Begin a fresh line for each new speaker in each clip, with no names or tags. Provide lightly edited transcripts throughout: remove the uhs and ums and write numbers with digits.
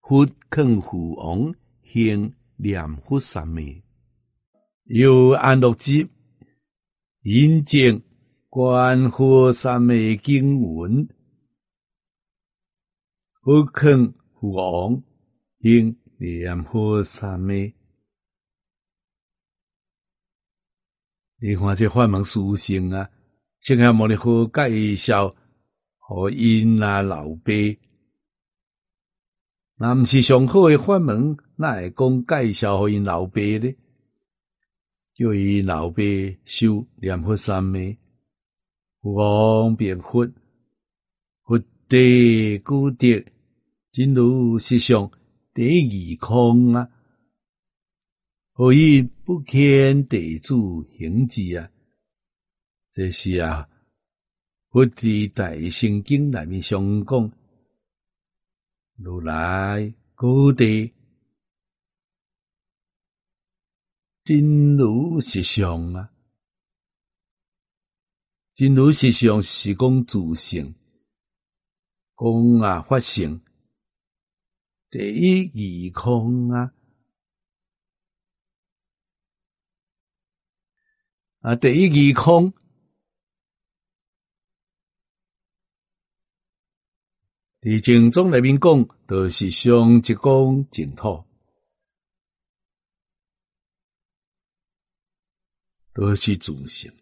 佛劝父王行念佛三昧，由安乐集引证观佛三昧经文，佛劝父王行念佛三昧。你看这法门殊胜啊，释迦牟尼佛介绍互因老爸，若毋是上好的法门，哪会讲介绍互因老爸呢？叫伊老爸修念佛三昧，父王变佛，佛地古德，真如实相第二空啊！何以不见地主行志啊？这是啊，佛伫大圣经内面常讲，如来高地真如实相啊，真如实相是讲自性，讲啊法性，第一义空啊。第一义空，伫经中内面讲，就是上一讲净土，都是自性。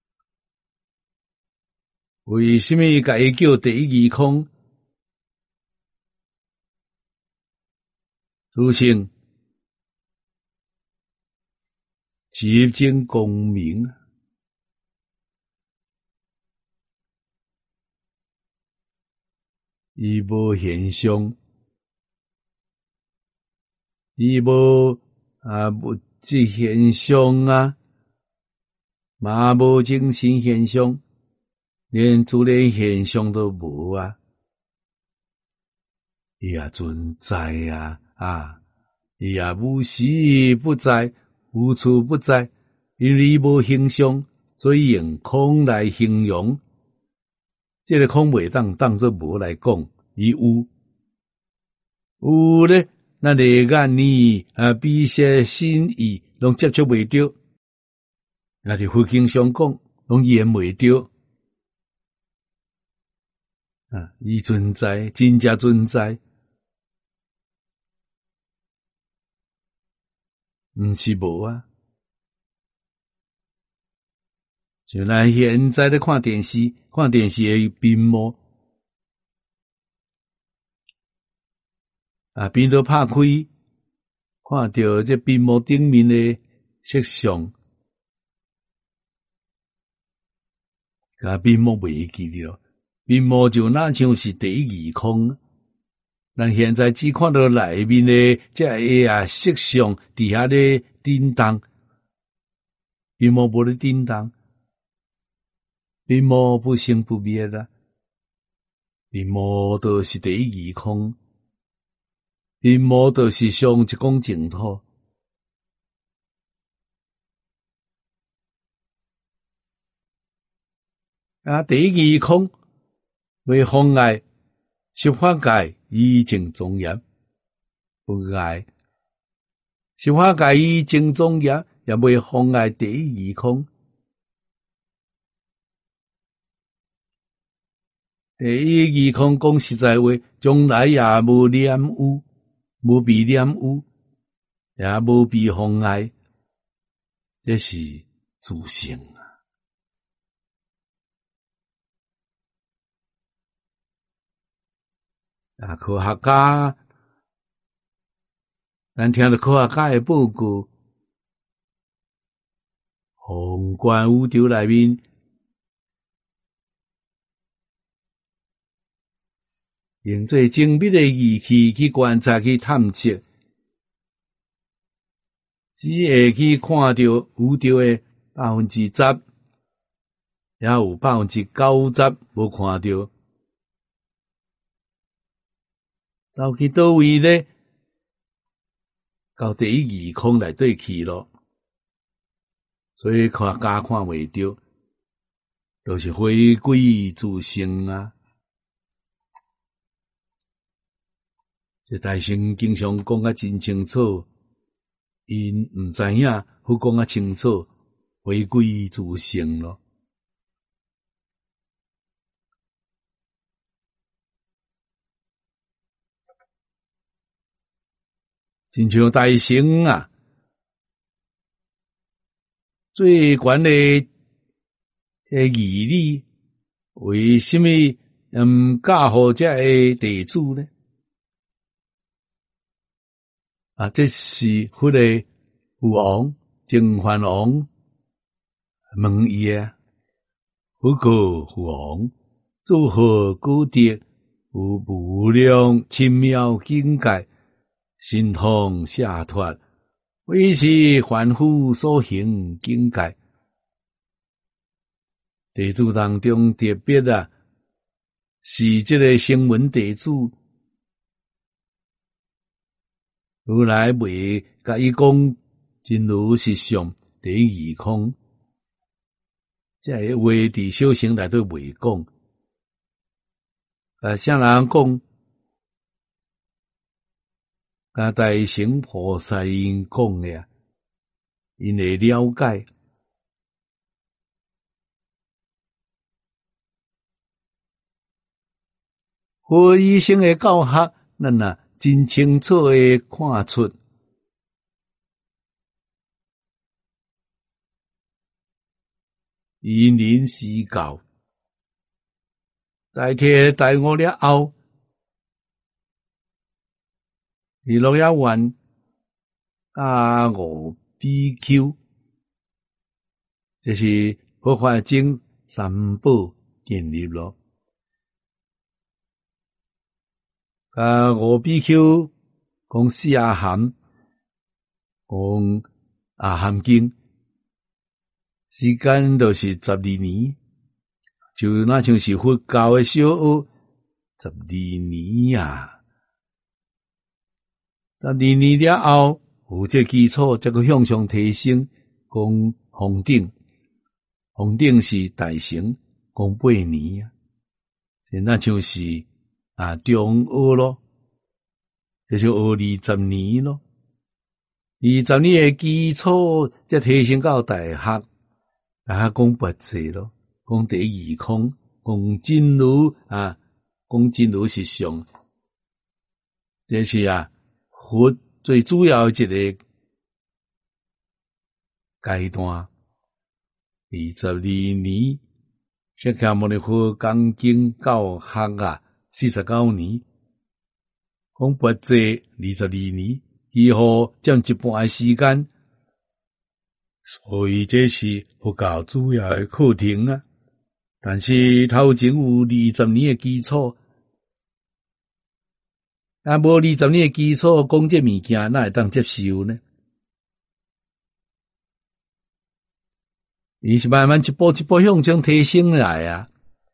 为什么甲伊叫第一义空？自性极真光明，伊无现象，伊无物质现象啊，嘛无精神现象，连自然现象都无啊，伊也存在啊，伊也无时不在，无处不在，因为伊无形象，所以用空来形容。这个空袂当做无来讲，伊有咧，那内眼耳鼻舌身意拢接触袂到，那伫佛经上讲，拢言袂到。伊存在，真正存在，毋是无啊。像咱现在咧看电视的屏幕，边都拍开，看到这屏幕顶面的色相，屏幕袂记了，屏幕就哪像是第一义空。咱现在只看到内面的这个色相伫遐咧震动，屏幕无咧震动。屏幕不生不灭啦，屏幕就是第一义空，屏幕就是上一讲净土。第一义空为妨碍十法界以正庄严，不碍十法界以正庄严，也未妨碍第一义空。第一义空讲实在话，将来也无染污，无被染污，也无被妨碍，这是自性啊！科学家，咱听到科学家的报告，宏观宇宙内面，用最精密的仪器去观察、去探测，只会去看到宇宙的10%，也有90%无看到。走去倒位呢？到第一义空内底去咯。所以科学家看袂到，就是回归自性啊。 这大乘经常讲啊真清楚，因毋知影，好讲啊清楚，回归自性咯。亲像大乘啊，最悬的这义理，为什么教好这个地主呢？啊，这是迄个父王净饭王问伊啊，不过父王做何高德，有无量奇妙境界，心通下脱，为是凡夫所行境界。地主当中特别啊，是这个声闻地主，如来未甲伊讲真如实相第二空，这个话伫小乘内底未讲。啥人讲？大乘菩萨因讲的啊，因会了解。和医生的教学，咱啊真清楚的看出，因人施教，代替大我了后，伫落叶湾五比丘，这是佛法经三宝建立咯。五比丘讲四阿含，讲阿含经，时间就是12年，就那像是佛教的小学12年啊。12年了后，有这基础，才个向上提升，讲封顶，封顶是大乘，讲8年啊，那就是中学咯，这就学20年咯。20年的基础，才提升到大学，大学讲别册咯，讲第二空，讲真如讲真如实相，这是佛最主要一个阶段。22年，释迦牟尼佛讲经教学49年，讲别册22年，几乎占一半的时间，所以这是佛教主要的课程啊。但是头前有20年的基础，无20年的基础，讲这物件哪会当接受呢？伊是慢慢一步一步向上提升来啊。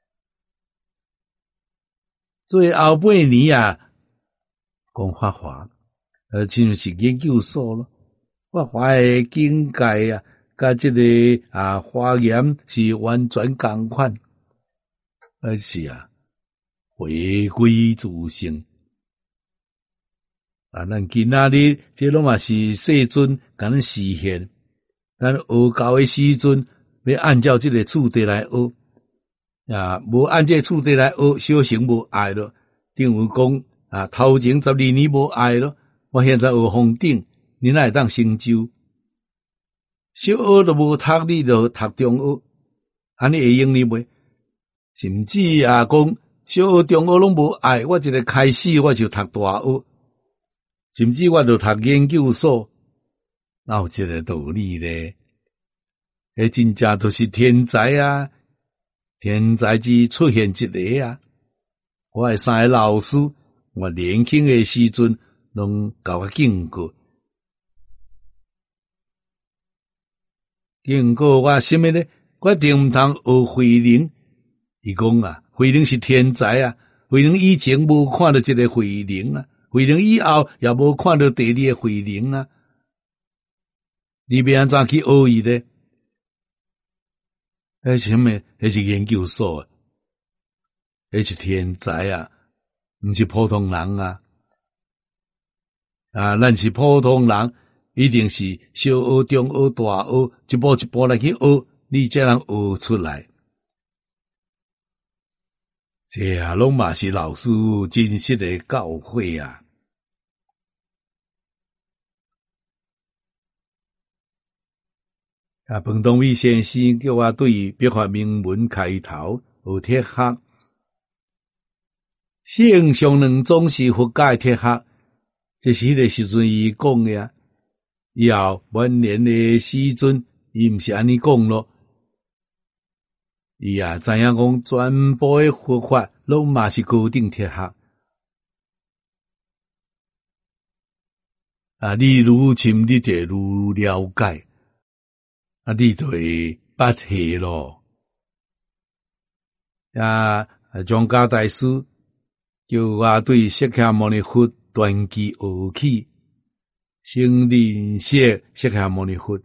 最后8年讲法华，就是研究所咯。法华的境界甲这个华严是完全同款，而是回归自性。咱今仔日这拢嘛是世尊甲咱实现，咱学教的时阵要按照这个次第来学。无按这次第来学，小乘无爱咯。等于讲头前12年无爱咯，我现在学封顶，你哪会当成就？小学都无读，你就读中学，安尼会用哩袂？甚至讲小学、中学拢无爱，我一个开始我就读大学，甚至我就读研究所，哪有这个道理咧？迄真正都是天才啊！天才之出现一个啊！我的3个老师，我年轻的时阵拢甲我敬过，敬过我什么呢？我一定毋通学慧能。伊讲慧能是天才慧能以前无看到一个慧能慧能以后也无看到第二个慧能你要安怎去学伊呢？迄是什么？迄是研究所迄是天才毋是普通人咱是普通人，一定是小学、中学、大学，一步一步来去学，你才能学出来。这拢嘛是老师真实的教诲啊！彭东伟先生叫我对笔法明文开头学铁学，性上两种是佛家的铁学，这是迄个时阵伊讲的啊。以后晚年的时阵，伊毋是安尼讲咯。伊知影讲全部的佛法拢嘛是高等铁学。你愈深，你就愈了解。你就会捌下咯。庄家大师叫我对释迦牟尼佛传记学起，先认识释迦牟尼佛，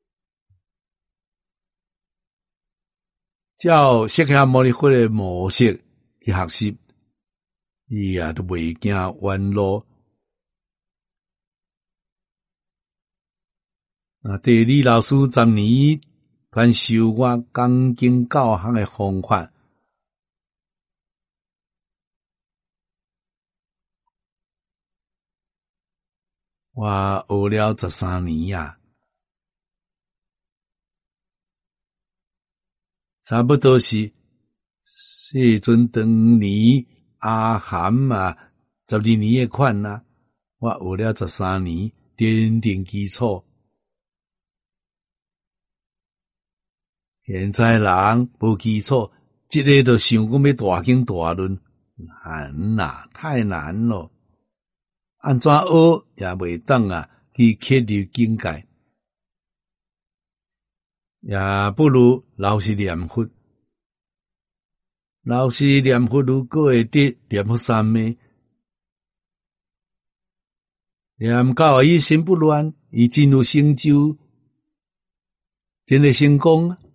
照释迦牟尼佛的模式去学习，伊都袂惊弯路。地理老师10年传授我讲经教学的方法，我学了13年啊，差不多是世尊当年阿含12年的款啊，我学了13年，奠定基础。现在人无基础，一个就想讲要大经大论，难啦，太难了。安怎学也袂当去确立境界，也不如老实念佛。老实念佛如果会得念佛三昧，念到伊心不乱，伊真有成就，真会成功啊！